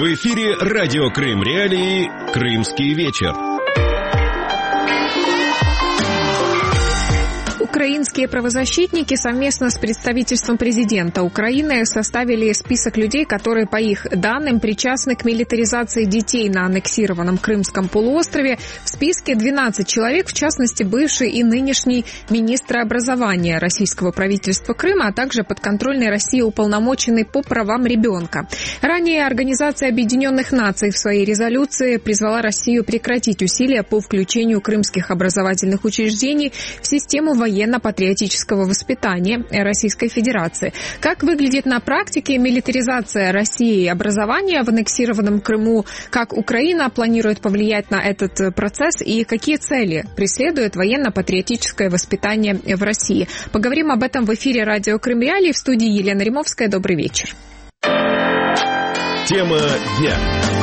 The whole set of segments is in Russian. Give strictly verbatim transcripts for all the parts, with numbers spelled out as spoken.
В эфире радио Крым Реалии «Крымский вечер». Украинские правозащитники совместно с представительством президента Украины составили список людей, которые, по их данным, причастны к милитаризации детей на аннексированном Крымском полуострове. В списке двенадцать человек, в частности, бывший и нынешний министр образования российского правительства Крыма, а также подконтрольный России уполномоченный по правам ребенка. Ранее Организация Объединенных Наций в своей резолюции призвала Россию прекратить усилия по включению крымских образовательных учреждений в систему военной военно-патриотического воспитания Российской Федерации. Как выглядит на практике милитаризация России и образования в аннексированном Крыму? Как Украина планирует повлиять на этот процесс и какие цели преследует военно-патриотическое воспитание в России? Поговорим об этом в эфире радио Крым Реалии. В студии Елена Римовская. Добрый вечер. Тема дня.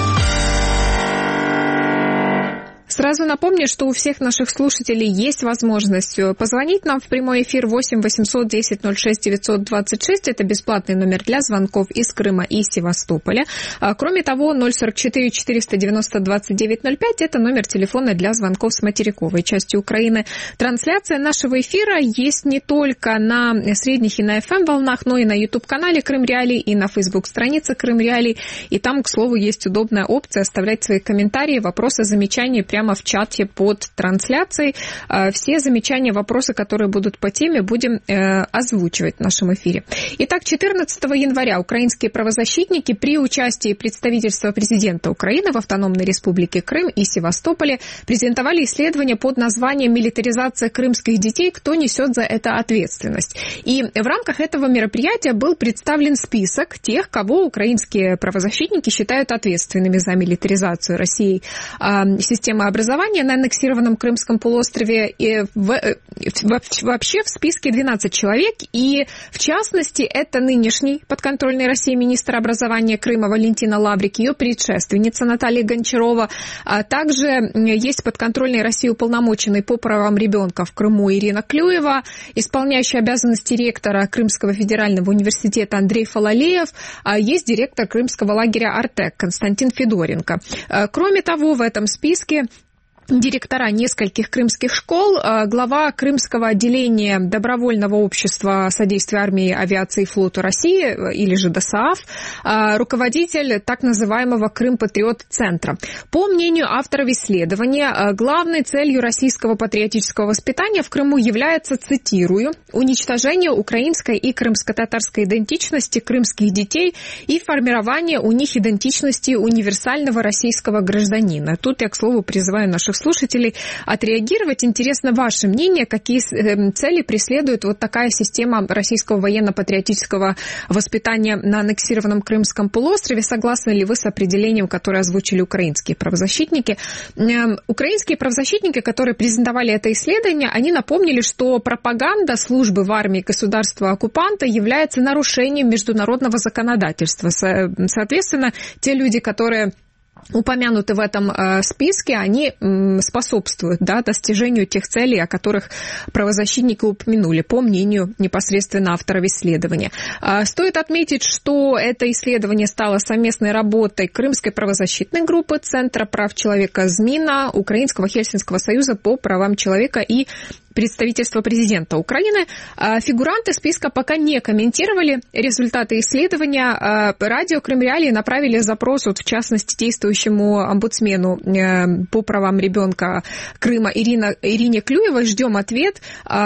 Сразу напомню, что у всех наших слушателей есть возможность позвонить нам в прямой эфир восемь восемьсот десять ноль шесть девятьсот двадцать шесть. Это бесплатный номер для звонков из Крыма и Севастополя. Кроме того, ноль сорок четыре четыреста девяносто двадцать девять ноль пять – это номер телефона для звонков с материковой части Украины. Трансляция нашего эфира есть не только на средних и на эф эм-волнах, но и на YouTube-канале Крым Реалии и на Facebook-странице Крым Реалии. И там, к слову, есть удобная опция оставлять свои комментарии, вопросы, замечания прямо Прямо в чате под трансляцией. Все замечания, вопросы, которые будут по теме, будем озвучивать в нашем эфире. Итак, четырнадцатого января украинские правозащитники при участии представительства президента Украины в Автономной Республике Крым и Севастополе презентовали исследование под названием «Милитаризация крымских детей. Кто несет за это ответственность?». И в рамках этого мероприятия был представлен список тех, кого украинские правозащитники считают ответственными за милитаризацию России системы образования на аннексированном Крымском полуострове. И в, вообще в списке двенадцать человек, и в частности это нынешний подконтрольный России министр образования Крыма Валентина Лаврик, ее предшественница Наталья Гончарова, а также есть подконтрольный России уполномоченный по правам ребенка в Крыму Ирина Клюева, исполняющий обязанности ректора Крымского федерального университета Андрей Фалалеев, а есть директор крымского лагеря «Артек» Константин Федоренко. Кроме того, в этом списке директора нескольких крымских школ, глава Крымского отделения Добровольного общества содействия армии, авиации и флоту России, или же ДОСААФ, руководитель так называемого Крым-Патриот-центра. По мнению авторов исследования, главной целью российского патриотического воспитания в Крыму является, цитирую, уничтожение украинской и крымско-татарской идентичности крымских детей и формирование у них идентичности универсального российского гражданина. Тут я, к слову, призываю наших слушателей отреагировать. Интересно ваше мнение, какие цели преследует вот такая система российского военно-патриотического воспитания на аннексированном Крымском полуострове. Согласны ли вы с определением, которое озвучили украинские правозащитники? Украинские правозащитники, которые презентовали это исследование, они напомнили, что пропаганда службы в армии государства-оккупанта является нарушением международного законодательства. Соответственно, те люди, которые упомянуты в этом э, списке, они м, способствуют да, достижению тех целей, о которых правозащитники упомянули, по мнению непосредственно авторов исследования. Э, стоит отметить, что это исследование стало совместной работой Крымской правозащитной группы, Центра прав человека ЗМИНа, Украинского Хельсинского союза по правам человека и представительства президента Украины. Фигуранты списка пока не комментировали результаты исследования. Радио Крым Реалии направили запрос, вот, в частности, действующему омбудсмену по правам ребенка Крыма Ирина, Ирине Клюевой. Ждем ответ.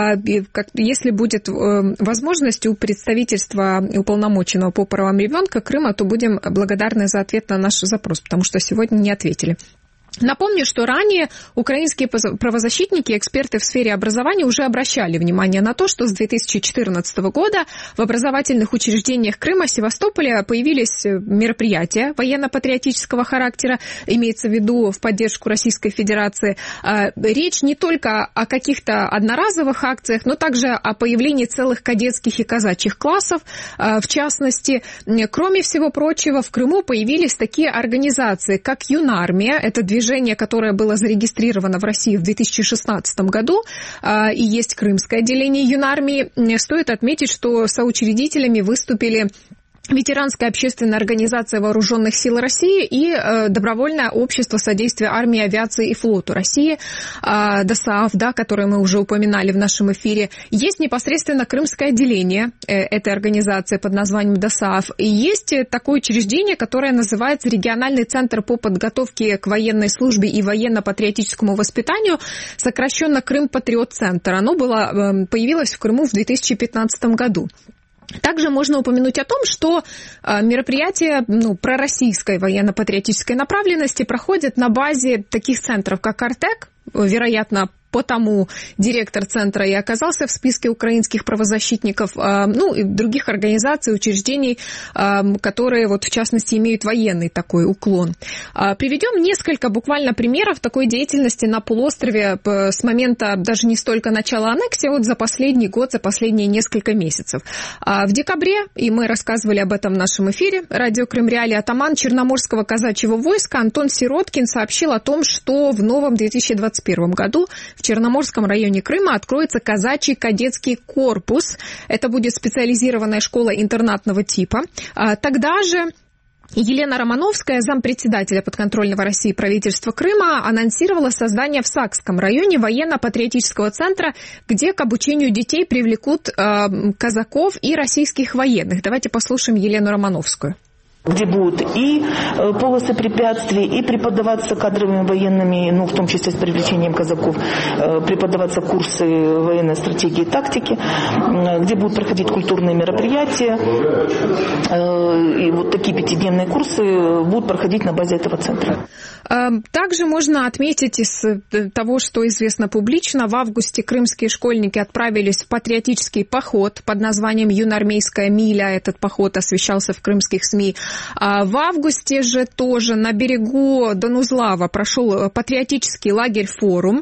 Если будет возможность у представительства уполномоченного по правам ребенка Крыма, то будем благодарны за ответ на наш запрос, потому что сегодня не ответили. Напомню, что ранее украинские правозащитники, эксперты в сфере образования уже обращали внимание на то, что с две тысячи четырнадцатого года в образовательных учреждениях Крыма, Севастополя появились мероприятия военно-патриотического характера, имеется в виду в поддержку Российской Федерации. Речь не только о каких-то одноразовых акциях, но также о появлении целых кадетских и казачьих классов. В частности, кроме всего прочего, в Крыму появились такие организации, как Юнармия, это движение, которое было зарегистрировано в России в две тысячи шестнадцатом году, и есть крымское отделение Юнармии. Стоит отметить, что соучредителями выступили Ветеранская общественная организация Вооруженных сил России и э, Добровольное общество содействия армии, авиации и флоту России, э, ДОСААФ, да, которое мы уже упоминали в нашем эфире. Есть непосредственно крымское отделение э, этой организации под названием ДОСААФ. И есть такое учреждение, которое называется Региональный центр по подготовке к военной службе и военно-патриотическому воспитанию, сокращенно Крым-Патриот-центр. Оно было, э, появилось в Крыму в две тысячи пятнадцатом году. Также можно упомянуть о том, что мероприятия ну, пророссийской военно-патриотической направленности проходят на базе таких центров, как Артек, вероятно, потому директор центра и оказался в списке украинских правозащитников, ну, и других организаций, учреждений, которые, вот, в частности, имеют военный такой уклон. Приведем несколько буквально примеров такой деятельности на полуострове с момента даже не столько начала аннексии, вот за последний год, за последние несколько месяцев. В декабре, и мы рассказывали об этом в нашем эфире, радио Крым Реалии, атаман Черноморского казачьего войска Антон Сироткин сообщил о том, что в новом две тысячи двадцать первом году в Черноморском районе Крыма откроется казачий кадетский корпус. Это будет специализированная школа интернатного типа. Тогда же Елена Романовская, зампредседателя подконтрольного России правительства Крыма, анонсировала создание в Сакском районе военно-патриотического центра, где к обучению детей привлекут э, казаков и российских военных. Давайте послушаем Елену Романовскую. Где будут и полосы препятствий, и преподаваться кадровыми военными, ну, в том числе с привлечением казаков, преподаваться курсы военной стратегии и тактики, где будут проходить культурные мероприятия. И вот такие пятидневные курсы будут проходить на базе этого центра. Также можно отметить из того, что известно публично, в августе крымские школьники отправились в патриотический поход под названием «Юноармейская миля». Этот поход освещался в крымских СМИ. В августе же тоже на берегу Донузлава прошел патриотический лагерь «Форум».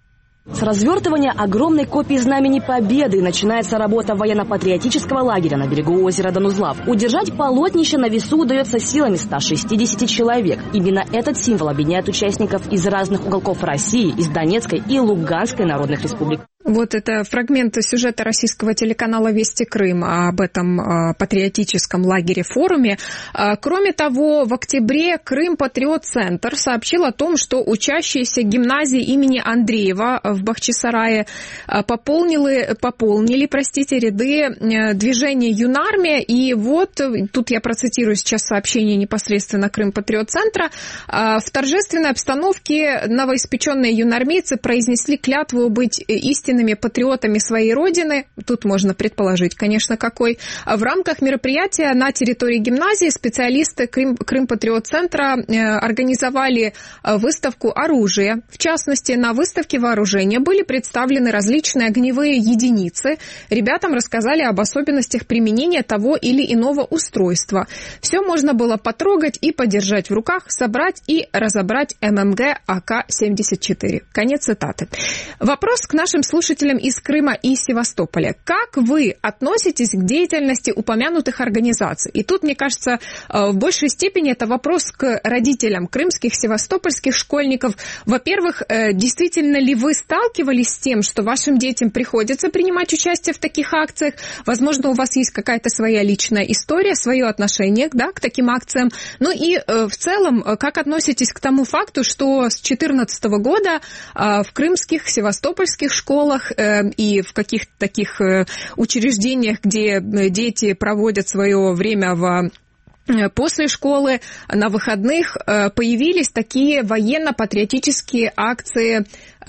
С развертывания огромной копии Знамени Победы начинается работа военно-патриотического лагеря на берегу озера Донузлав. Удержать полотнище на весу удается силами ста шестидесяти человек. Именно этот символ объединяет участников из разных уголков России, из Донецкой и Луганской народных республик. Вот это фрагмент сюжета российского телеканала «Вести Крым» об этом патриотическом лагере-форуме. Кроме того, в октябре Крым-Патриот-центр сообщил о том, что учащиеся гимназии имени Андреева в Бахчисарае пополнили, пополнили простите, ряды движения «Юнармия». И вот, тут я процитирую сейчас сообщение непосредственно Крым-Патриот-центра. В торжественной обстановке новоиспеченные юнармейцы произнесли клятву быть истинными патриотами своей родины, тут можно предположить, конечно, какой. В рамках мероприятия на территории гимназии специалисты Крым, Крым-Патриот-центра организовали выставку оружия. В частности, на выставке вооружения были представлены различные огневые единицы. Ребятам рассказали об особенностях применения того или иного устройства. Все можно было потрогать и подержать в руках, собрать и разобрать эм эм гэ а ка семьдесят четыре. Конец цитаты. Вопрос к нашим слушателям из Крыма и Севастополя. Как вы относитесь к деятельности упомянутых организаций? И тут, мне кажется, в большей степени это вопрос к родителям крымских, севастопольских школьников. Во-первых, действительно ли вы сталкивались с тем, что вашим детям приходится принимать участие в таких акциях? Возможно, у вас есть какая-то своя личная история, свое отношение, да, к таким акциям. Ну и в целом, как относитесь к тому факту, что с две тысячи четырнадцатого года в крымских, севастопольских школах и в каких-то таких учреждениях, где дети проводят свое время в после школы, на выходных, появились такие военно-патриотические акции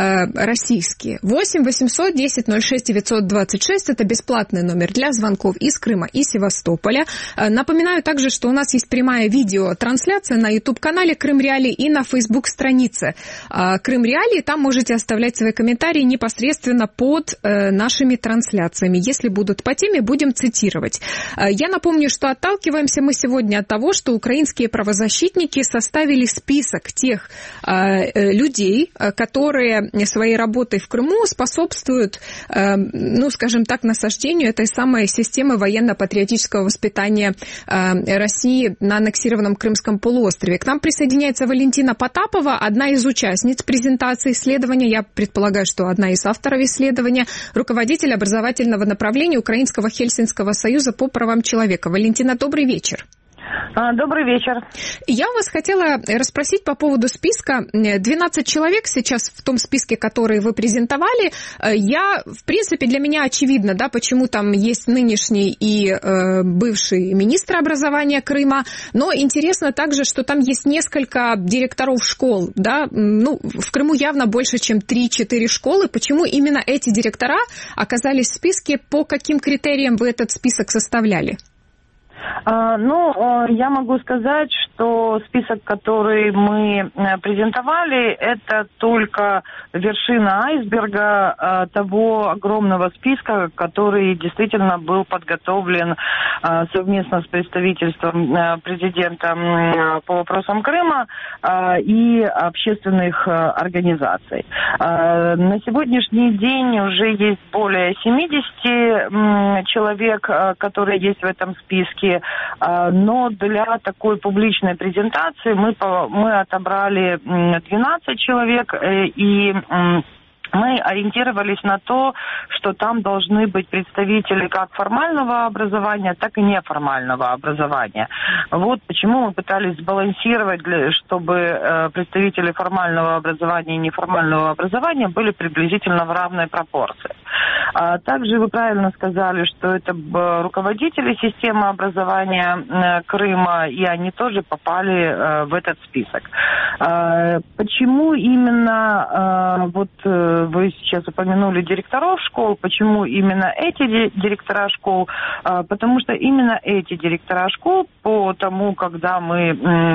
российские. восемь восемьсот десять ноль шесть девятьсот двадцать шесть – это бесплатный номер для звонков из Крыма и Севастополя. Напоминаю также, что у нас есть прямая видеотрансляция на YouTube-канале Крым Реалии и на Facebook-странице Крым Реалии. Там можете оставлять свои комментарии непосредственно под нашими трансляциями. Если будут по теме, будем цитировать. Я напомню, что отталкиваемся мы сегодня сегодня от того, что украинские правозащитники составили список тех э, людей, которые своей работой в Крыму способствуют, э, ну, скажем так, насаждению этой самой системы военно-патриотического воспитания э, России на аннексированном Крымском полуострове. К нам присоединяется Валентина Потапова, одна из участниц презентации исследования, я предполагаю, что одна из авторов исследования, руководитель образовательного направления Украинского Хельсинского союза по правам человека. Валентина, добрый вечер. Добрый вечер. Я у вас хотела расспросить по поводу списка. двенадцать человек сейчас в том списке, который вы презентовали. Я, в принципе, для меня очевидно, да, почему там есть нынешний и э, бывший министр образования Крыма. Но интересно также, что там есть несколько директоров школ. Да? Ну, в Крыму явно больше, чем три-четыре школы. Почему именно эти директора оказались в списке? По каким критериям вы этот список составляли? Ну, я могу сказать, что список, который мы презентовали, это только вершина айсберга того огромного списка, который действительно был подготовлен совместно с представительством президента по вопросам Крыма и общественных организаций. На сегодняшний день уже есть более семьдесят человек, которые есть в этом списке. Но для такой публичной презентации мы, мы отобрали двенадцать человек, и мы ориентировались на то, что там должны быть представители как формального образования, так и неформального образования. Вот почему мы пытались сбалансировать, чтобы представители формального образования и неформального образования были приблизительно в равной пропорции. Также вы правильно сказали, что это руководители системы образования Крыма, и они тоже попали в этот список. Почему именно вот вы сейчас упомянули директоров школ, почему именно эти директора школ? Потому что именно эти директора школ, по тому, когда мы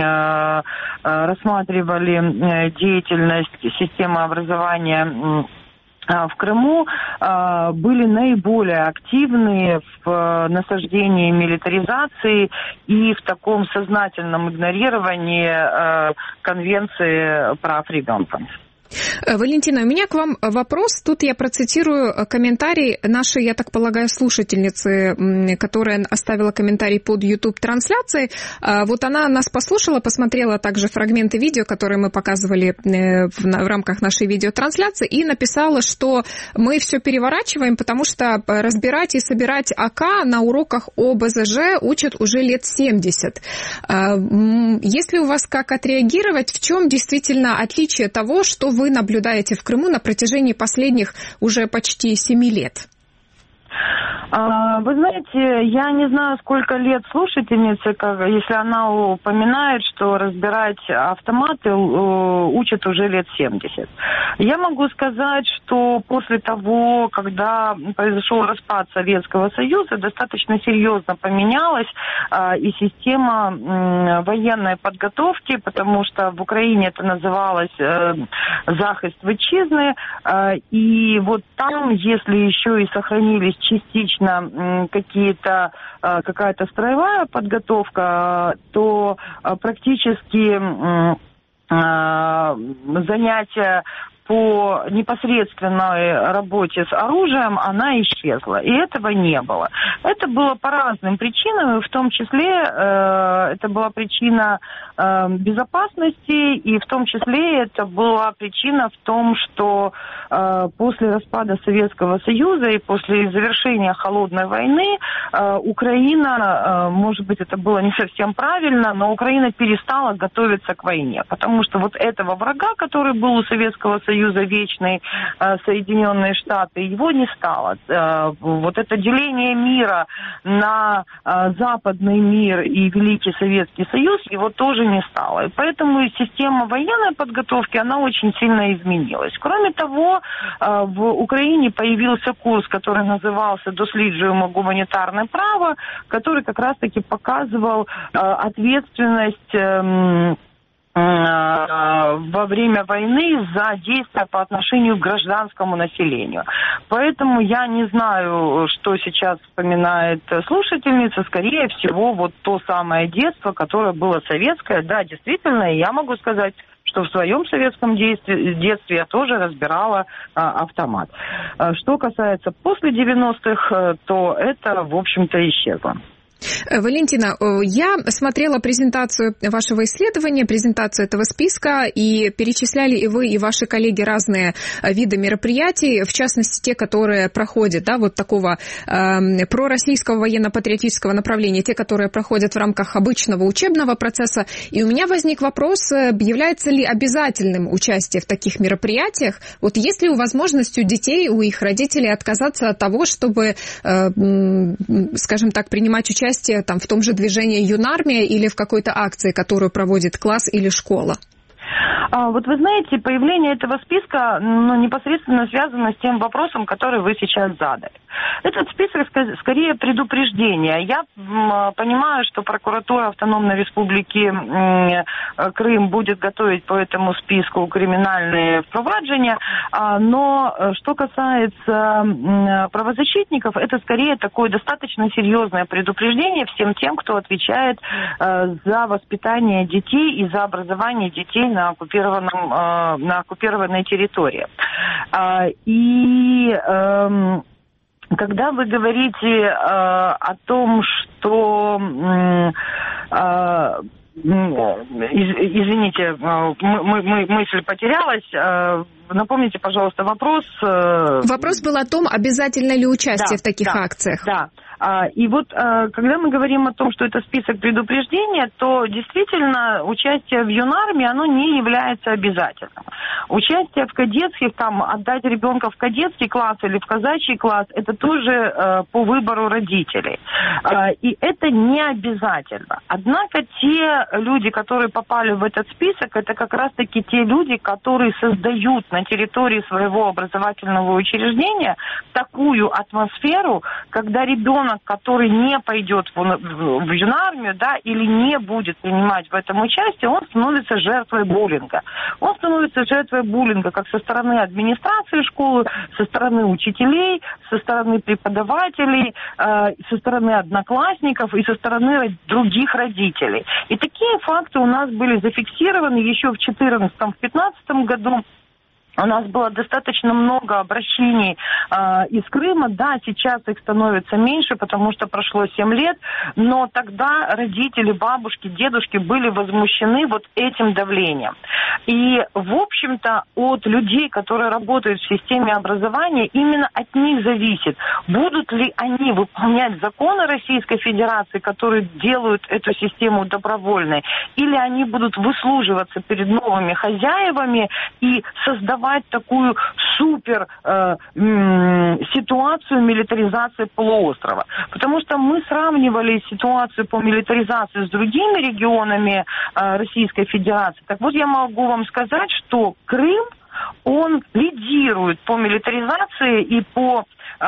рассматривали деятельность системы образования в Крыму, были наиболее активны в насаждении милитаризации и в таком сознательном игнорировании Конвенции прав ребенка. Валентина, у меня к вам вопрос. Тут я процитирую комментарий нашей, я так полагаю, слушательницы, которая оставила комментарий под YouTube-трансляцией. Вот она нас послушала, посмотрела также фрагменты видео, которые мы показывали в рамках нашей видеотрансляции, и написала, что мы все переворачиваем, потому что разбирать и собирать АК на уроках ОБЗЖ учат уже лет семьдесят. Есть ли у вас как отреагировать? В чем действительно отличие того, что вы наблюдаете в Крыму на протяжении последних уже почти семи лет? Вы знаете, я не знаю, сколько лет слушательнице, если она упоминает, что разбирать автоматы учат уже лет семьдесят. Я могу сказать, что после того, когда произошел распад Советского Союза, достаточно серьезно поменялась и система военной подготовки, потому что в Украине это называлось захист вітчизни, и вот там, если еще и сохранились частично какие-то, какая-то строевая подготовка, то практически занятия по непосредственной работе с оружием, она исчезла. И этого не было. Это было по разным причинам, в том числе э, это была причина э, безопасности, и в том числе это была причина в том, что э, после распада Советского Союза и после завершения Холодной войны э, Украина, э, может быть, это было не совсем правильно, но Украина перестала готовиться к войне, потому что вот этого врага, который был у Советского Союза, Союза вечный, Соединенные Штаты, его не стало. Вот это деление мира на западный мир и Великий Советский Союз, его тоже не стало. И поэтому система военной подготовки, она очень сильно изменилась. Кроме того, в Украине появился курс, который назывался «Досліджуємо гуманитарное право», который как раз-таки показывал ответственность во время войны за действия по отношению к гражданскому населению. Поэтому я не знаю, что сейчас вспоминает слушательница. Скорее всего, вот то самое детство, которое было советское. Да, действительно, я могу сказать, что в своем советском детстве, детстве я тоже разбирала а, автомат. А, что касается после девяностых, то это, в общем-то, исчезло. Валентина, я смотрела презентацию вашего исследования, презентацию этого списка, и перечисляли и вы, и ваши коллеги разные виды мероприятий, в частности, те, которые проходят, да, вот такого э, пророссийского военно-патриотического направления, те, которые проходят в рамках обычного учебного процесса. И у меня возник вопрос, является ли обязательным участие в таких мероприятиях? Вот есть ли возможность у детей, у их родителей отказаться от того, чтобы, э, скажем так, принимать участие там, в том же движении «Юнармия» или в какой-то акции, которую проводит класс или школа? А, вот вы знаете, появление этого списка ну, непосредственно связано с тем вопросом, который вы сейчас задали. Этот список скорее предупреждение. Я м, понимаю, что прокуратура Автономной Республики м, Крым будет готовить по этому списку криминальные впроваджения, а, но что касается м, правозащитников, это скорее такое достаточно серьезное предупреждение всем тем, кто отвечает а, за воспитание детей и за образование детей на оккупированном, а, на оккупированной территории. А, и а, когда вы говорите э, о том, что, э, э, извините, мы, мы, мысль потерялась, э, напомните, пожалуйста, вопрос. Э... Вопрос был о том, обязательно ли участие да, в таких да, акциях. Да. И вот, когда мы говорим о том, что это список предупреждения, то действительно участие в Юнармии, оно не является обязательным. Участие в кадетских, там, отдать ребенка в кадетский класс или в казачий класс, это тоже по выбору родителей. И это не обязательно. Однако те люди, которые попали в этот список, это как раз-таки те люди, которые создают на территории своего образовательного учреждения такую атмосферу, когда ребенок, который не пойдет в, в, в Юнармию, да, или не будет принимать в этом участие, он становится жертвой буллинга. Он становится жертвой буллинга как со стороны администрации школы, со стороны учителей, со стороны преподавателей, э, со стороны одноклассников и со стороны других родителей. И такие факты у нас были зафиксированы еще в две тысячи четырнадцатом — две тысячи пятнадцатом году. У нас было достаточно много обращений э, из Крыма. Да, сейчас их становится меньше, потому что прошло семь лет. Но тогда родители, бабушки, дедушки были возмущены вот этим давлением. И, в общем-то, от людей, которые работают в системе образования, именно от них зависит, будут ли они выполнять законы Российской Федерации, которые делают эту систему добровольной, или они будут выслуживаться перед новыми хозяевами и создавать такую супер э, м, ситуацию милитаризации полуострова. Потому что мы сравнивали ситуацию по милитаризации с другими регионами э, Российской Федерации. Так вот, я могу вам сказать, что Крым, он лидирует по милитаризации и по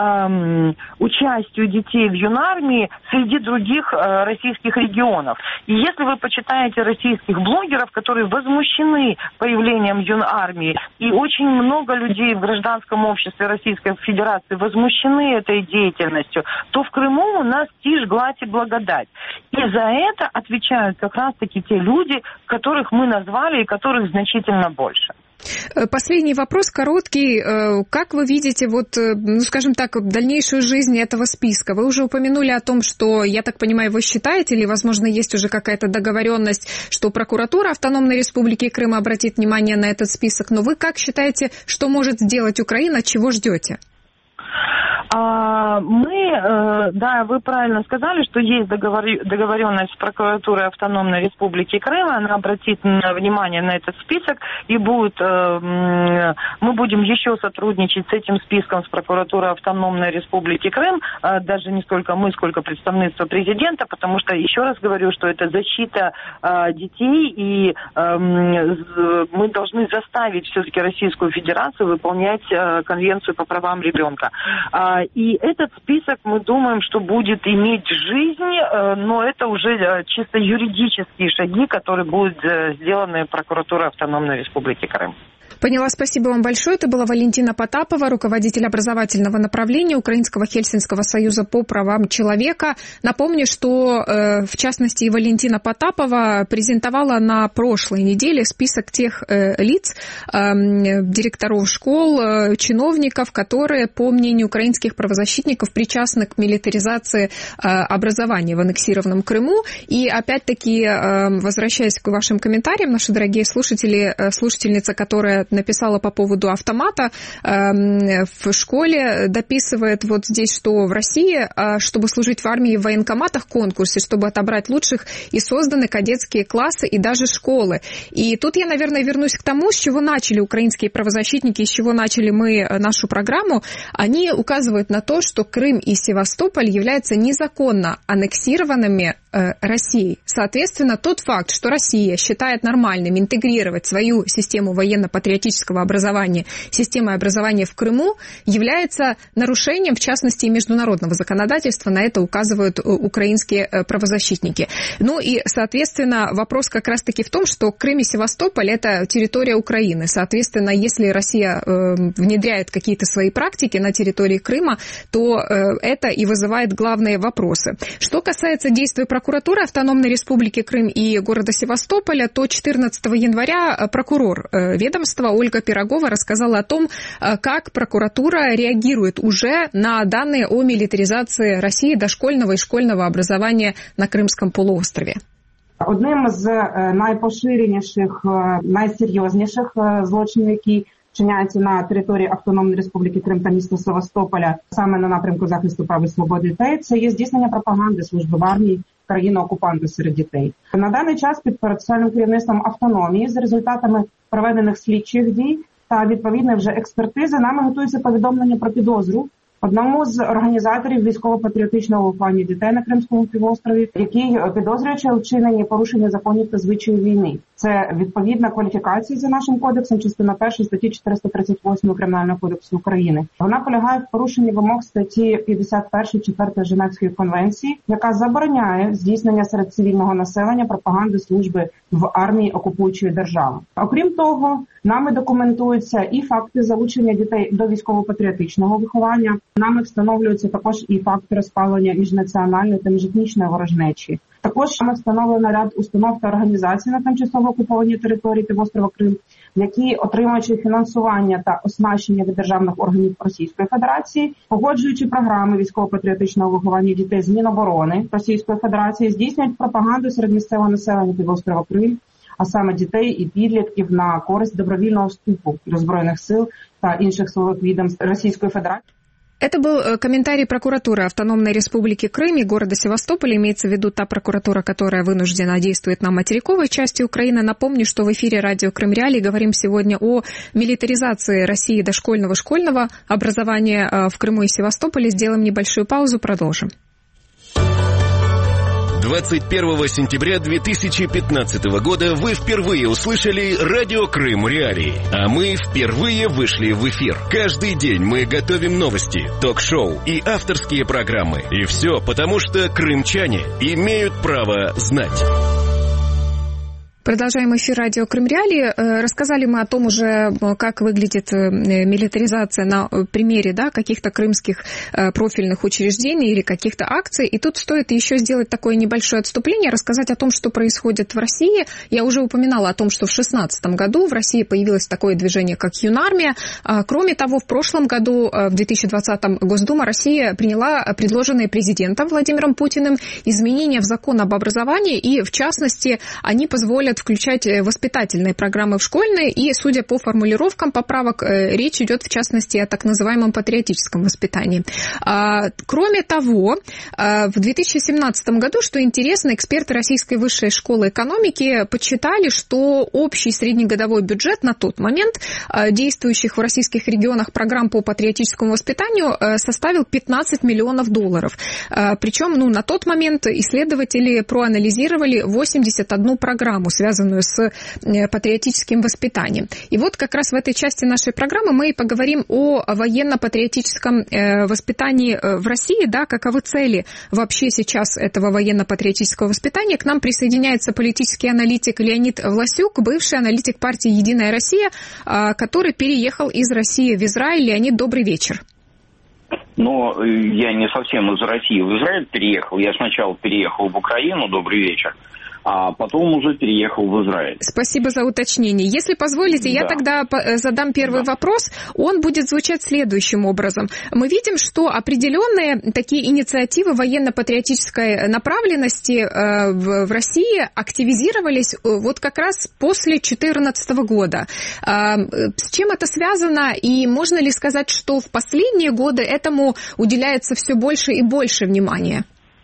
эм, участию детей в Юнармии среди других э, российских регионов. И если вы почитаете российских блогеров, которые возмущены появлением Юнармии, и очень много людей в гражданском обществе Российской Федерации возмущены этой деятельностью, то в Крыму у нас тишь, гладь и благодать. И за это отвечают как раз-таки те люди, которых мы назвали и которых значительно больше. Последний вопрос, короткий. Как вы видите, вот, ну, скажем так, дальнейшую жизнь этого списка? Вы уже упомянули о том, что, я так понимаю, вы считаете, или, возможно, есть уже какая-то договоренность, что прокуратура Автономной Республики Крым обратит внимание на этот список. Но вы как считаете, что может сделать Украина, чего ждете? Мы, да, вы правильно сказали, что есть договоренность с прокуратурой Автономной Республики Крым, она обратит внимание на этот список, и будет, мы будем еще сотрудничать с этим списком с прокуратурой Автономной Республики Крым, даже не столько мы, сколько представительство президента, потому что, еще раз говорю, что это защита детей, и мы должны заставить все-таки Российскую Федерацию выполнять Конвенцию по правам ребенка. И этот список, мы думаем, что будет иметь жизнь, но это уже чисто юридические шаги, которые будут сделаны прокуратурой Автономной Республики Крым. Поняла, спасибо вам большое. Это была Валентина Потапова, руководитель образовательного направления Украинского Хельсинского союза по правам человека. Напомню, что, э, в частности, и Валентина Потапова презентовала на прошлой неделе список тех э, лиц, э, директоров школ, э, чиновников, которые, по мнению украинских правозащитников, причастны к милитаризации э, образования в аннексированном Крыму. И, опять-таки, э, возвращаясь к вашим комментариям, наши дорогие слушатели, э, слушательница, которая написала по поводу автомата э, в школе, дописывает вот здесь, что в России, э, чтобы служить в армии в военкоматах конкурсе, чтобы отобрать лучших, и созданы кадетские классы и даже школы. И тут я, наверное, вернусь к тому, с чего начали украинские правозащитники, с чего начали мы нашу программу. Они указывают на то, что Крым и Севастополь являются незаконно аннексированными э, Россией. Соответственно, тот факт, что Россия считает нормальным интегрировать свою систему военно-патриотического образования, системой образования в Крыму, является нарушением, в частности, международного законодательства. На это указывают украинские правозащитники. Ну и, соответственно, вопрос как раз-таки в том, что Крым и Севастополь – это территория Украины. Соответственно, если Россия э, внедряет какие-то свои практики на территории Крыма, то э, это и вызывает главные вопросы. Что касается действий прокуратуры Автономной Республики Крым и города Севастополя, то четырнадцатого января прокурор э, ведомства Ольга Пирогова рассказала о том, как прокуратура реагирует уже на данные о милитаризации Росії дошкольного і школьного образования на Кримському полуострові. Одним з найпоширеніших, найсерйозніших злочинів, які вчиняються на території Автономної Республіки Крим та міста Севастополя, саме на напрямку захисту прав і свободи дітей, це є здійснення пропаганди служби в армії країни-окупанта серед дітей. На даний час під процесуальним керівництвом автономії за результатами проведених слідчих дій та відповідної вже експертизи нами готується повідомлення про підозру одному з організаторів військово-патріотичного виховання дітей на Кримському півострові, який підозрюючи у вчиненні порушення законів та звичаїв війни. Це відповідна кваліфікація за нашим кодексом, частина перша статті чотириста тридцять восьм Кримінального кодексу України. Вона полягає в порушенні вимог статті п'ятдесят першої четвертої Женевської конвенції, яка забороняє здійснення серед цивільного населення пропаганди служби в армії окупуючої держави. Окрім того, нами документуються і факти залучення дітей до військово-патріотичного виховання. Нами встановлюються також і факти розпалення міжнаціональної та міжетнічної ворожнечі. Також нами встановлено ряд установ та організацій на тимчасово окупованій території півострова Крим, які, отримуючи фінансування та оснащення від державних органів Російської Федерації, погоджуючи програми військово-патріотичного виховання дітей з Міноборони Російської Федерації, здійснюють пропаганду серед місцевого населення півострова Крим, а саме дітей і підлітків на користь добровільного вступу до Збройних сил та інших силових відомств Російської Федерації. Это был комментарий прокуратуры Автономной Республики Крым и города Севастополя. Имеется в виду та прокуратура, которая вынуждена действовать на материковой части Украины. Напомню, что в эфире радио Крым Реалии говорим сегодня о милитаризации России дошкольного школьного образования в Крыму и Севастополе. Сделаем небольшую паузу, продолжим. двадцать первого сентября две тысячи пятнадцатого года вы впервые услышали радио Крым Реалии, а мы впервые вышли в эфир. Каждый день мы готовим новости, ток-шоу и авторские программы. И все потому, что крымчане имеют право знать. Продолжаем эфир радио Крым Реалии. Рассказали мы о том уже, как выглядит милитаризация на примере, да, каких-то крымских профильных учреждений или каких-то акций. И тут стоит еще сделать такое небольшое отступление, рассказать о том, что происходит в России. Я уже упоминала о том, что в две тысячи шестнадцатом году в России появилось такое движение, как Юнармия. Кроме того, в прошлом году, в две тысячи двадцатом, Госдума России приняла предложенные президентом Владимиром Путиным изменения в закон об образовании, и, в частности, они позволят включать воспитательные программы в школьные, и, судя по формулировкам поправок, речь идет, в частности, о так называемом патриотическом воспитании. Кроме того, в две тысячи семнадцатом году, что интересно, эксперты Российской высшей школы экономики подсчитали, что общий среднегодовой бюджет на тот момент действующих в российских регионах программ по патриотическому воспитанию составил пятнадцать миллионов долларов. Причем, ну, на тот момент исследователи проанализировали восемьдесят одну программу, связанную связанную с патриотическим воспитанием. И вот как раз в этой части нашей программы мы и поговорим о военно-патриотическом воспитании в России, да, каковы цели вообще сейчас этого военно-патриотического воспитания. К нам присоединяется политический аналитик Леонид Власюк, бывший аналитик партии «Единая Россия», который переехал из России в Израиль. Леонид, добрый вечер. Но я не совсем из России в Израиль переехал. Я сначала переехал в Украину, добрый вечер, а потом уже переехал в Израиль. Спасибо за уточнение. Если позволите, да. я тогда задам первый да. вопрос. Он будет звучать следующим образом. Мы видим, что определенные такие инициативы военно-патриотической направленности в России активизировались вот как раз после две тысячи четырнадцатого года. С чем это связано? И можно ли сказать, что в последние годы этому уделяется все больше и больше внимания?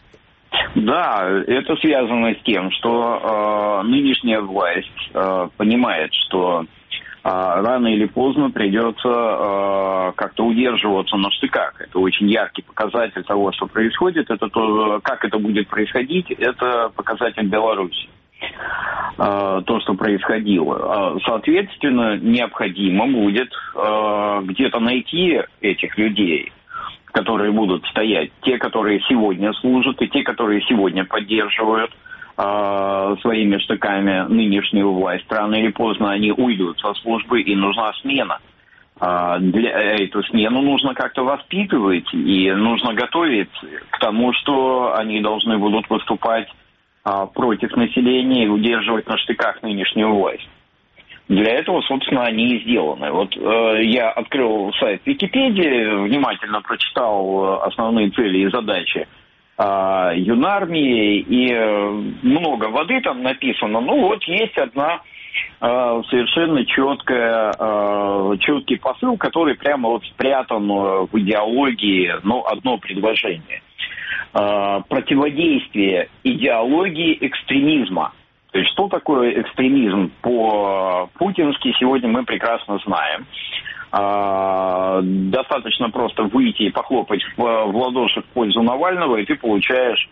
Да, это связано с тем, что э, нынешняя власть э, понимает, что э, рано или поздно придется э, как-то удерживаться на штыках. Это очень яркий показатель того, что происходит. Это то, как это будет происходить, это показатель Беларуси. Э, то, что происходило. Соответственно, необходимо будет э, где-то найти этих людей, которые будут стоять, те, которые сегодня служат, и те, которые сегодня поддерживают э, своими штыками нынешнюю власть. Рано или поздно они уйдут со службы, и нужна смена. Э, для эту смену нужно как-то воспитывать, и нужно готовить к тому, что они должны будут выступать э, против населения и удерживать на штыках нынешнюю власть. Для этого, собственно, они и сделаны. Вот э, я открыл сайт Википедии, внимательно прочитал основные цели и задачи э, юнармии, и э, много воды там написано. Ну вот есть одна э, совершенно четкая, э, четкий посыл, который прямо вот спрятан в идеологии, ну, одно предложение. Э, противодействие идеологии экстремизма. То есть, что такое экстремизм по-путински, сегодня мы прекрасно знаем. Достаточно просто выйти и похлопать в ладоши в пользу Навального, и ты получаешь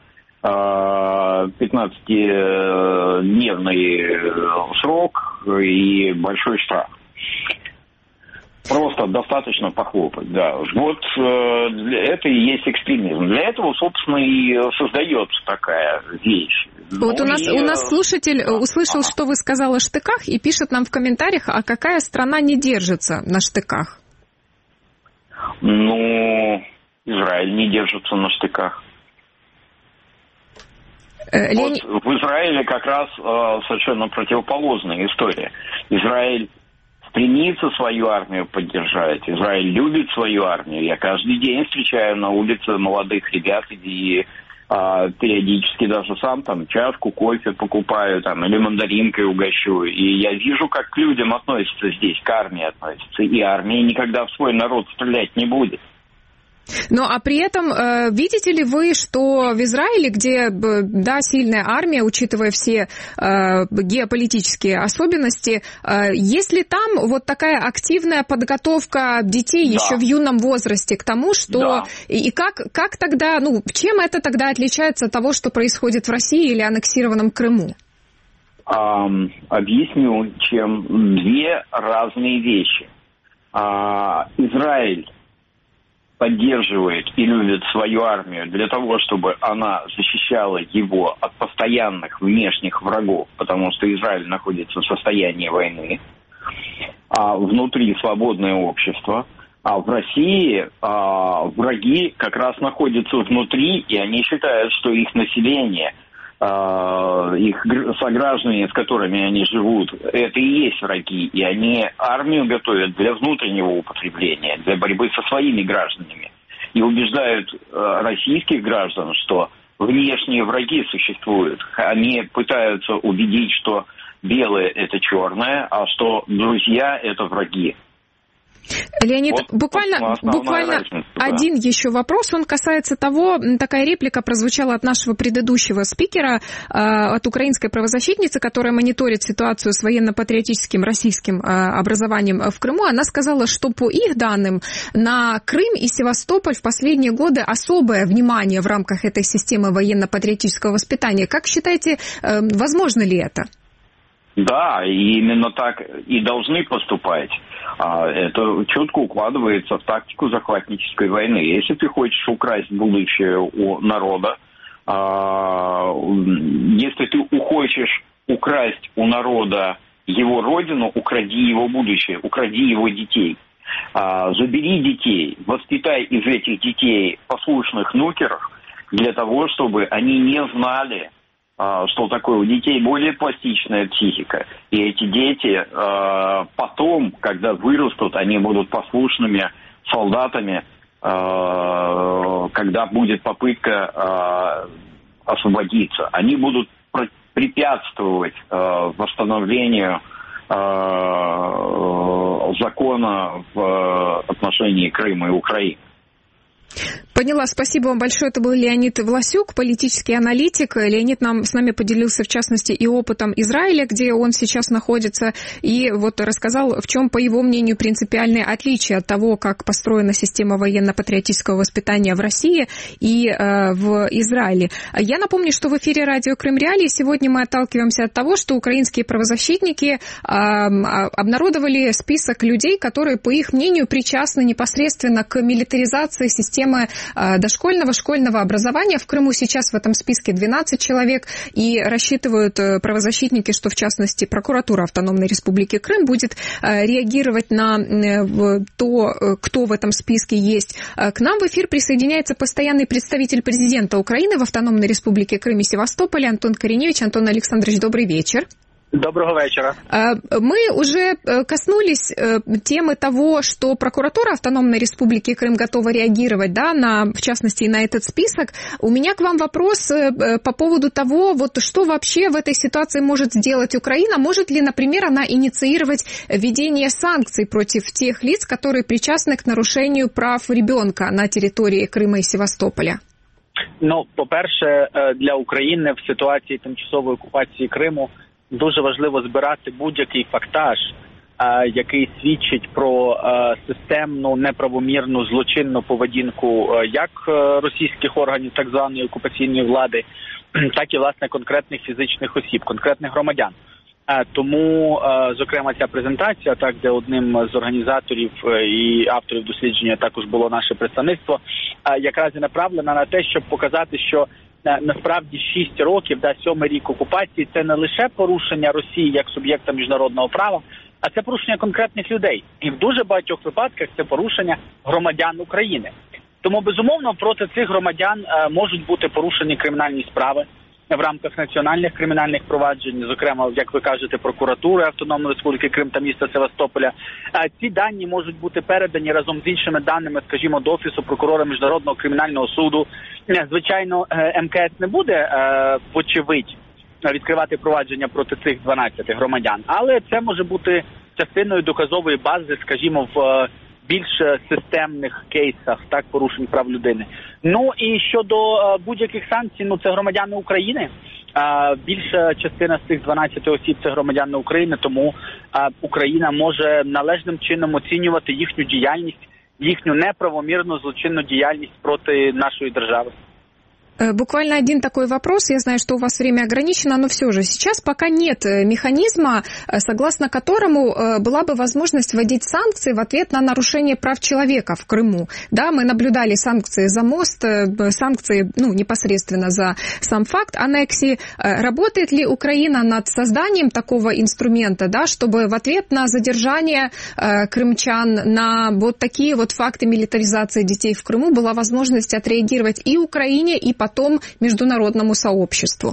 пятнадцатидневный срок и большой штраф. Просто достаточно похлопать, да. Вот э, это и есть экстремизм. Для этого, собственно, и создается такая вещь. Вот ну, у, нас, и... у нас слушатель услышал, что вы сказали о штыках, и пишет нам в комментариях, а какая страна не держится на штыках? Ну, Израиль не держится на штыках. Э, вот Лени... В Израиле как раз э, совершенно противоположная история. Израиль стремится свою армию поддержать. Израиль любит свою армию. Я каждый день встречаю на улице молодых ребят и а, периодически даже сам там чашку кофе покупаю там, или мандаринкой угощу. И я вижу, как к людям относятся здесь, к армии относятся. И армия никогда в свой народ стрелять не будет. Ну, а при этом, э, видите ли вы, что в Израиле, где, да, сильная армия, учитывая все э, геополитические особенности, э, есть ли там вот такая активная подготовка детей да. еще в юном возрасте к тому, что... Да. И, и как, как тогда, ну, чем это тогда отличается от того, что происходит в России или аннексированном Крыму? Um, объясню, чем две разные вещи. Uh, Израиль поддерживает и любит свою армию для того, чтобы она защищала его от постоянных внешних врагов, потому что Израиль находится в состоянии войны, а внутри свободное общество. А в России а, враги как раз находятся внутри, и они считают, что их население, а, их сограждане, с которыми они живут, это и есть враги. И они армию готовят для внутреннего употребления, для борьбы со своими гражданами. И убеждают а, российских граждан, что внешние враги существуют. Они пытаются убедить, что белое – это черное, а что друзья – это враги. Леонид, вот, буквально, буквально разница, да. один еще вопрос, он касается того, такая реплика прозвучала от нашего предыдущего спикера, э, от украинской правозащитницы, которая мониторит ситуацию с военно-патриотическим российским э, образованием в Крыму. Она сказала, что по их данным на Крым и Севастополь в последние годы особое внимание в рамках этой системы военно-патриотического воспитания. Как считаете, э, возможно ли это? Да, и именно так и должны поступать. Это четко укладывается в тактику захватнической войны. Если ты хочешь украсть будущее у народа, если ты хочешь украсть у народа его родину, укради его будущее, укради его детей. Забери детей, воспитай из этих детей послушных нукеров для того, чтобы они не знали, что такое. У детей более пластичная психика. И эти дети потом, когда вырастут, они будут послушными солдатами, когда будет попытка освободиться. Они будут препятствовать восстановлению закона в отношении Крыма и Украины. Поняла, спасибо вам большое. Это был Леонид Власюк, политический аналитик. Леонид нам с нами поделился, в частности, и опытом Израиля, где он сейчас находится, и вот рассказал, в чем, по его мнению, принципиальное отличие от того, как построена система военно-патриотического воспитания в России и э, в Израиле. Я напомню, что в эфире радио Крым Реалии сегодня мы отталкиваемся от того, что украинские правозащитники э, обнародовали список людей, которые, по их мнению, причастны непосредственно к милитаризации системы дошкольного, школьного образования. В Крыму сейчас в этом списке двенадцать человек, и рассчитывают правозащитники, что в частности прокуратура Автономной Республики Крым будет реагировать на то, кто в этом списке есть. К нам в эфир присоединяется постоянный представитель президента Украины в Автономной Республике Крым и Севастополе Антон Кореневич. Антон Александрович, добрый вечер. Доброго вечера. Мы уже коснулись темы того, что прокуратура Автономной Республики Крым готова реагировать, да, на, в частности, и на этот список. У меня к вам вопрос по поводу того, вот что вообще в этой ситуации может сделать Украина. Может ли, например, она инициировать введение санкций против тех лиц, которые причастны к нарушению прав ребенка на территории Крыма и Севастополя? Ну, по-перше, для України в ситуації тимчасової окупації Криму дуже важливо збирати будь-який фактаж, який свідчить про системну, неправомірну, злочинну поведінку як російських органів так званої окупаційної влади, так і, власне, конкретних фізичних осіб, конкретних громадян. Тому, зокрема, ця презентація, так, де одним з організаторів і авторів дослідження також було наше представництво, якраз і направлена на те, щоб показати, що насправді шість років, да, сьомий рік окупації, це не лише порушення Росії як суб'єкта міжнародного права, а це порушення конкретних людей. І в дуже багатьох випадках це порушення громадян України. Тому, безумовно, проти цих громадян можуть бути порушені кримінальні справи в рамках національних кримінальних проваджень, зокрема, як ви кажете, прокуратури Автономної Республіки Крим та міста Севастополя. Ці дані можуть бути передані разом з іншими даними, скажімо, до Офісу прокурора Міжнародного кримінального суду. Звичайно, ем ке ес не буде, вочевидь, відкривати провадження проти цих дванадцяти громадян, але це може бути частиною доказової бази, скажімо, в більш системних кейсах, так, порушень прав людини. Ну і щодо будь-яких санкцій, ну це громадяни України. А, більша частина з цих дванадцяти осіб це громадяни України, тому а, Україна може належним чином оцінювати їхню діяльність, їхню неправомірну злочинну діяльність проти нашої держави. Буквально один такой вопрос. Я знаю, что у вас время ограничено, но все же сейчас пока нет механизма, согласно которому была бы возможность вводить санкции в ответ на нарушение прав человека в Крыму. Да, мы наблюдали санкции за мост, санкции, ну, непосредственно за сам факт аннексии. Работает ли Украина над созданием такого инструмента, да, чтобы в ответ на задержание крымчан, на вот такие вот факты милитаризации детей в Крыму была возможность отреагировать и Украине, и потом потом міжнародному сообществу?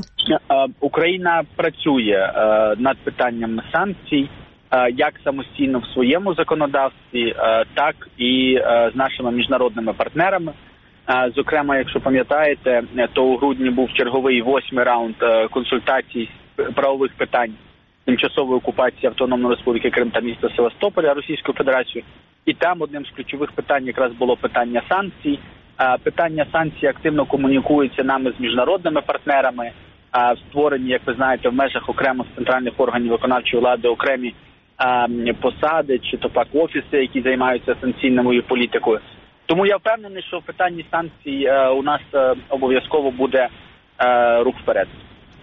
Україна працює над питанням санкцій як самостійно в своєму законодавстві, так і з нашими міжнародними партнерами. Зокрема, якщо пам'ятаєте, то у грудні був черговий восьмий раунд консультацій з правових питань тимчасової окупації Автономної Республіки Крим та міста Севастополя Російською Федерацією. І там одним з ключових питань якраз було питання санкцій. Питання санкцій активно комунікується нами з міжнародними партнерами, створені, як ви знаєте, в межах окремих центральних органів виконавчої влади окремі посади чи то пак офіси, які займаються санкційною політикою. Тому я впевнений, що в питанні санкцій у нас обов'язково буде рух вперед.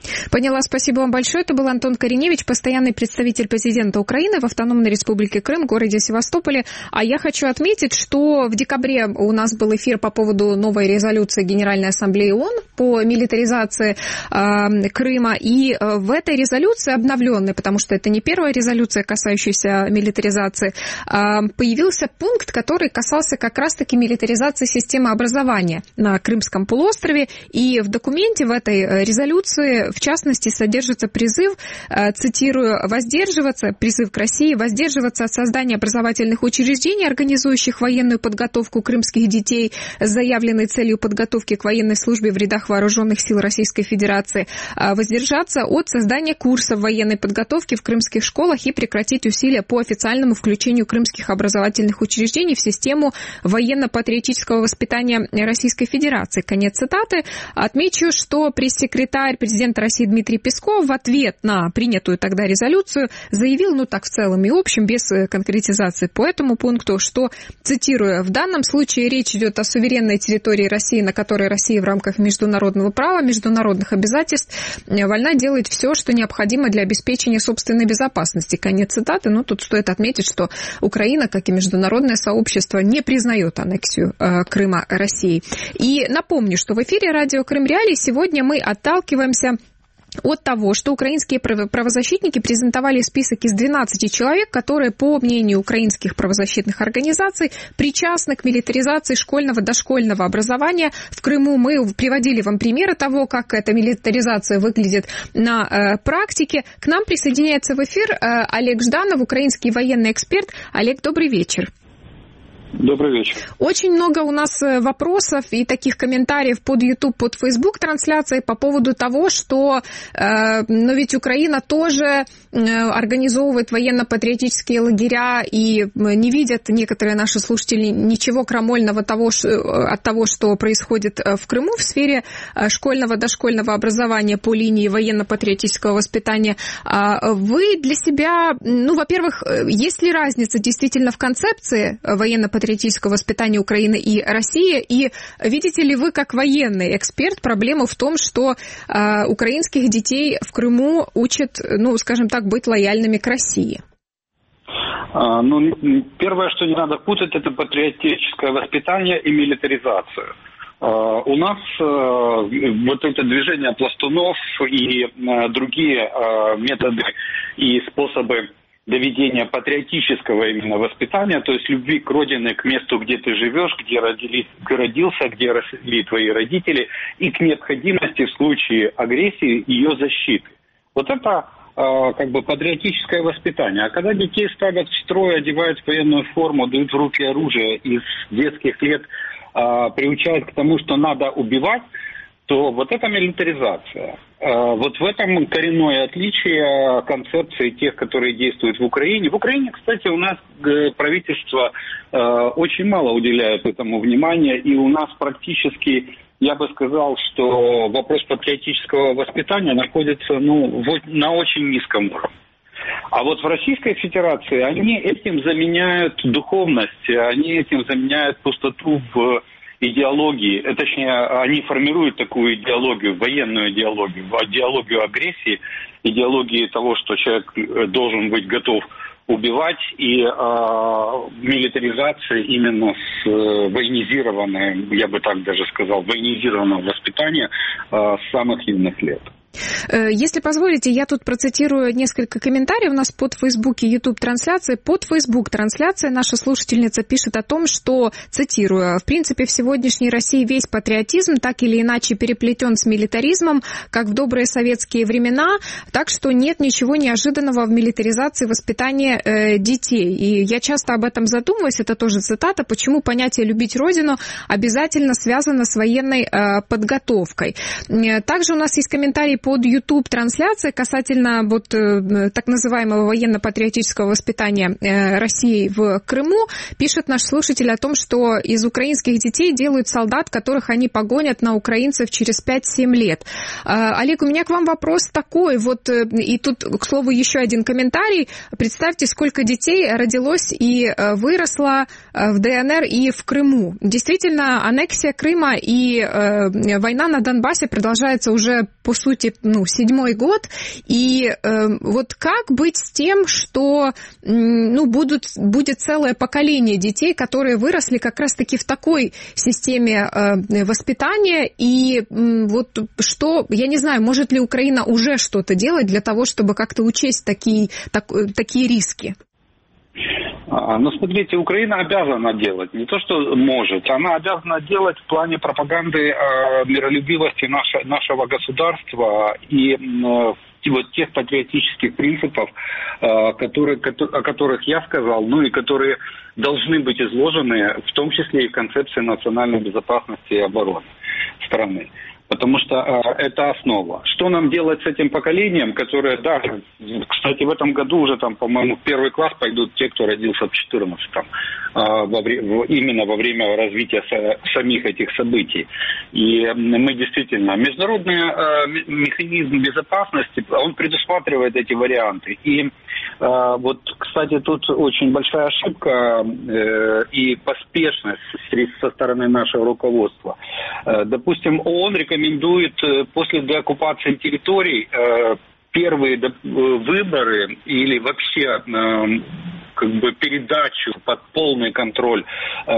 Поняла, спасибо вам большое. Это был Антон Кореневич, постоянный представитель президента Украины в Автономной Республике Крым, в городе Севастополе. А я хочу отметить, что в декабре у нас был эфир по поводу новой резолюции Генеральной Ассамблеи ООН по милитаризации э, Крыма. И э, в этой резолюции, обновленной, потому что это не первая резолюция, касающаяся милитаризации, э, появился пункт, который касался как раз-таки милитаризации системы образования на Крымском полуострове. И в документе, в этой резолюции, в частности, содержится призыв, цитирую, воздерживаться, призыв к России, воздерживаться от создания образовательных учреждений, организующих военную подготовку крымских детей с заявленной целью подготовки к военной службе в рядах вооруженных сил Российской Федерации, воздержаться от создания курсов военной подготовки в крымских школах и прекратить усилия по официальному включению крымских образовательных учреждений в систему военно-патриотического воспитания Российской Федерации. Конец цитаты. Отмечу, что пресс-секретарь президента России Дмитрий Песков в ответ на принятую тогда резолюцию заявил, ну так в целом и общем, без конкретизации по этому пункту, что, цитирую, в данном случае речь идет о суверенной территории России, на которой Россия в рамках международного права, международных обязательств вольна делать все, что необходимо для обеспечения собственной безопасности. Конец цитаты. Но тут стоит отметить, что Украина, как и международное сообщество, не признает аннексию э, Крыма Россией. И напомню, что в эфире радио Крым Реалии сегодня мы отталкиваемся от того, что украинские правозащитники презентовали список из двенадцати человек, которые, по мнению украинских правозащитных организаций, причастны к милитаризации школьного дошкольного образования в Крыму. Мы приводили вам примеры того, как эта милитаризация выглядит на э, практике. К нам присоединяется в эфир э, Олег Жданов, украинский военный эксперт. Олег, добрый вечер. Добрый вечер. Очень много у нас вопросов и таких комментариев под YouTube, под Facebook трансляцией по поводу того, что э, но ведь Украина тоже э, организовывает военно-патриотические лагеря, и не видят некоторые наши слушатели ничего крамольного того, от того, что происходит в Крыму в сфере школьного дошкольного образования по линии военно-патриотического воспитания. Вы для себя, ну, во-первых, есть ли разница действительно в концепции военно-патриотического патриотического воспитания Украины и России, и видите ли вы, как военный эксперт, проблему в том, что э, украинских детей в Крыму учат, ну, скажем так, быть лояльными к России? А, ну, первое, что не надо путать, это патриотическое воспитание и милитаризацию. Uh, у нас uh, вот это движение пластунов и uh, другие uh, методы и способы доведения патриотического именно воспитания, то есть любви к родине, к месту, где ты живешь, где родились, родился, где росли твои родители, и к необходимости в случае агрессии ее защиты. Вот это э, как бы патриотическое воспитание. А когда детей ставят в строй, одевают в военную форму, дают в руки оружие и с детских лет э, приучают к тому, что надо убивать, то вот это милитаризация. Вот в этом коренное отличие концепции тех, которые действуют в Украине. В Украине, кстати, у нас правительство очень мало уделяет этому внимания, и у нас практически, я бы сказал, что вопрос патриотического воспитания находится, ну, на очень низком уровне. А вот в Российской Федерации они этим заменяют духовность, они этим заменяют пустоту в идеологии, точнее, они формируют такую идеологию, военную идеологию, идеологию агрессии, идеологии того, что человек должен быть готов убивать, и э, милитаризация именно с э, военизированной, я бы так даже сказал, военизированного воспитания э, с самых юных лет. Если позволите, я тут процитирую несколько комментариев у нас под Facebook и YouTube трансляции. Под Facebook трансляция наша слушательница пишет о том, что, цитирую, в принципе, в сегодняшней России весь патриотизм так или иначе переплетен с милитаризмом, как в добрые советские времена, так что нет ничего неожиданного в милитаризации воспитания э, детей. И я часто об этом задумываюсь, это тоже цитата, почему понятие «любить Родину» обязательно связано с военной э, подготовкой. Также у нас есть комментарий под YouTube-трансляцией касательно вот так называемого военно-патриотического воспитания России в Крыму. Пишет наш слушатель о том, что из украинских детей делают солдат, которых они погонят на украинцев через пять-семь лет. Олег, у меня к вам вопрос такой. Вот, и тут, к слову, еще один комментарий. Представьте, сколько детей родилось и выросло в ДНР и в Крыму. Действительно, аннексия Крыма и война на Донбассе продолжается уже по сути, ну, седьмой год. И э, вот как быть с тем, что ну, будут, будет целое поколение детей, которые выросли как раз-таки в такой системе э, воспитания, и э, вот что, я не знаю, может ли Украина уже что-то делать для того, чтобы как-то учесть такие, так, такие риски? Ну, смотрите, Украина обязана делать, не то, что может, она обязана делать в плане пропаганды э, миролюбивости наше, нашего государства и э, вот тех патриотических принципов, э, которые, о которых я сказал, ну и которые должны быть изложены, в том числе и в концепции национальной безопасности и обороны страны. Потому что э, это основа. Что нам делать с этим поколением, которое, да, кстати, в этом году уже там, по-моему, в первый класс пойдут те, кто родился в четырнадцатом, э, во вре- в, именно во время развития со- самих этих событий. И мы действительно, международный э, механизм безопасности, он предусматривает эти варианты. И э, вот, кстати, тут очень большая ошибка э, и поспешность со стороны нашего руководства. Э, допустим, ООН рекомендует рекомендует после деоккупации территорий первые выборы или вообще как бы передачу под полный контроль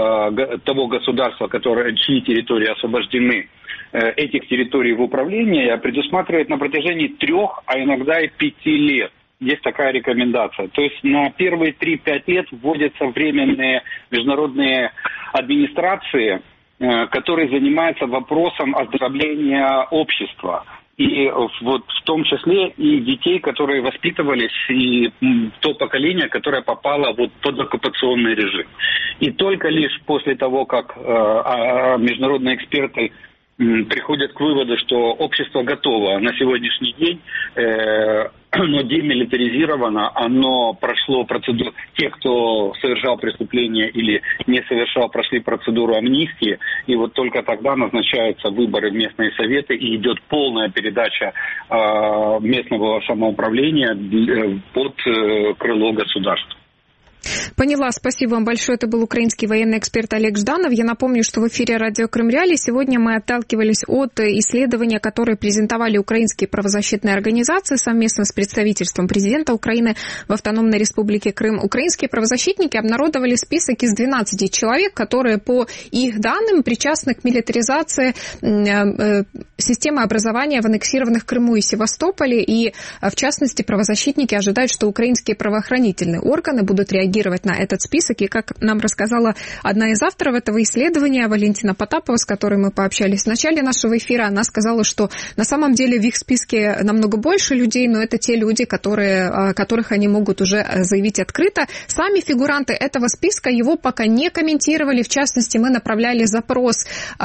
того государства, которое, чьи территории освобождены, этих территорий в управление, предусматривает на протяжении трех, а иногда и пяти лет. Есть такая рекомендация. То есть на первые три-пять лет вводятся временные международные администрации, который занимается вопросом оздоровления общества. И вот в том числе и детей, которые воспитывались, и то поколение, которое попало вот под оккупационный режим. И только лишь после того, как э, международные эксперты приходят к выводу, что общество готово на сегодняшний день, э, оно демилитаризировано, оно прошло процедуру, те, кто совершал преступление или не совершал, прошли процедуру амнистии, и вот только тогда назначаются выборы в местные советы, и идет полная передача э, местного самоуправления под э, крыло государства. Поняла, спасибо вам большое. Это был украинский военный эксперт Олег Жданов. Я напомню, что в эфире радио Крым Реалии сегодня мы отталкивались от исследования, которое презентовали украинские правозащитные организации совместно с представительством президента Украины в Автономной Республике Крым. Украинские правозащитники обнародовали список из двенадцати человек, которые, по их данным, причастны к милитаризации системы образования в аннексированных Крыму и Севастополе. И, в частности, правозащитники ожидают, что украинские правоохранительные органы будут реагировать на этот список. И, как нам рассказала одна из авторов этого исследования, Валентина Потапова, с которой мы пообщались в начале нашего эфира, она сказала, что на самом деле в их списке намного больше людей, но это те люди, которые, которых они могут уже заявить открыто. Сами фигуранты этого списка его пока не комментировали. В частности, мы направляли запрос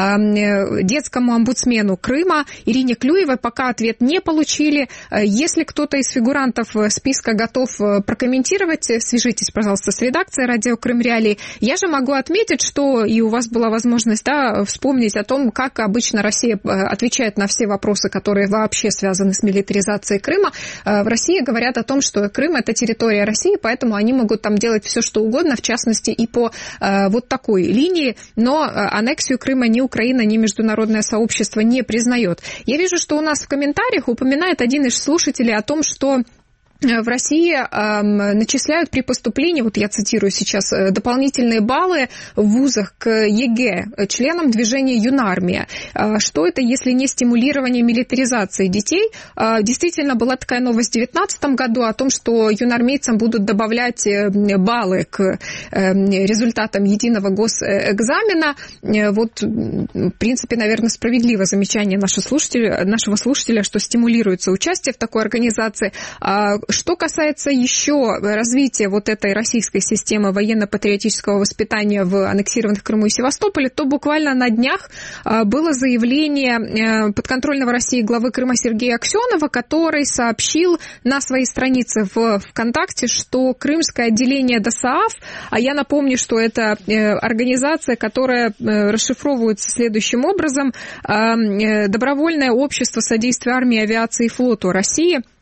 детскому омбудсмену Крыма Ирине Клюевой, пока ответ не получили. Если кто-то из фигурантов списка готов прокомментировать, свяжитесь, пожалуйста, с редакцией радио Крым Реалии. Я же могу отметить, что и у вас была возможность, да, вспомнить о том, как обычно Россия отвечает на все вопросы, которые вообще связаны с милитаризацией Крыма. В России говорят о том, что Крым – это территория России, поэтому они могут там делать все, что угодно, в частности, и по вот такой линии, но аннексию Крыма ни Украина, ни международное сообщество не признает. Я вижу, что у нас в комментариях упоминает один из слушателей о том, что в России э, начисляют при поступлении, вот я цитирую сейчас, дополнительные баллы в вузах к ЕГЭ членам движения «Юнармия». Э, что это, если не стимулирование милитаризации детей? Э, действительно, была такая новость в две тысячи девятнадцатом году о том, что юнармейцам будут добавлять баллы к э, результатам единого госэкзамена. Э, вот, в принципе, наверное, справедливо замечание нашего слушателя, нашего слушателя, что стимулируется участие в такой организации. Э, Что касается еще развития вот этой российской системы военно-патриотического воспитания в аннексированных Крыму и Севастополе, то буквально на днях было заявление подконтрольного России главы Крыма Сергея Аксенова, который сообщил на своей странице в ВКонтакте, что крымское отделение ДОСААФ, а я напомню, что это организация, которая расшифровывается следующим образом: Добровольное общество содействия армии, авиации и флоту России,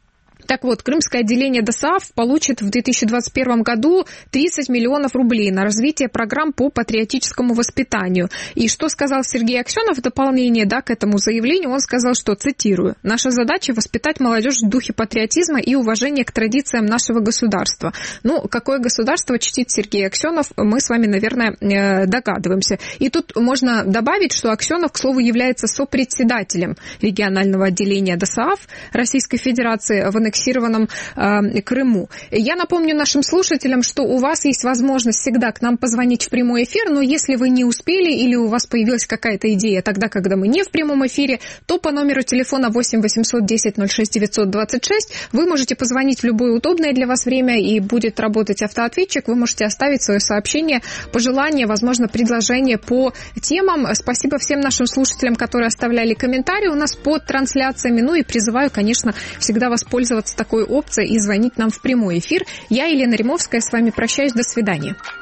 Так вот, крымское отделение ДОСААФ получит в две тысячи двадцать первом году тридцать миллионов рублей на развитие программ по патриотическому воспитанию. И что сказал Сергей Аксенов в дополнение, да, к этому заявлению? Он сказал, что, цитирую, «Наша задача – воспитать молодежь в духе патриотизма и уважения к традициям нашего государства». Ну, какое государство чтит Сергей Аксенов, мы с вами, наверное, догадываемся. И тут можно добавить, что Аксенов, к слову, является сопредседателем регионального отделения ДОСААФ Российской Федерации в аннексированном э, Крыму. Я напомню нашим слушателям, что у вас есть возможность всегда к нам позвонить в прямой эфир, но если вы не успели или у вас появилась какая-то идея тогда, когда мы не в прямом эфире, то по номеру телефона восемь восемьсот десять ноль шесть девятьсот двадцать шесть вы можете позвонить в любое удобное для вас время, и будет работать автоответчик. Вы можете оставить свое сообщение, пожелание, возможно, предложение по темам. Спасибо всем нашим слушателям, которые оставляли комментарии у нас под трансляциями. Ну и призываю, конечно, всегда воспользоваться такой опцией и звонить нам в прямой эфир. Я, Елена Римовская, с вами прощаюсь. До свидания.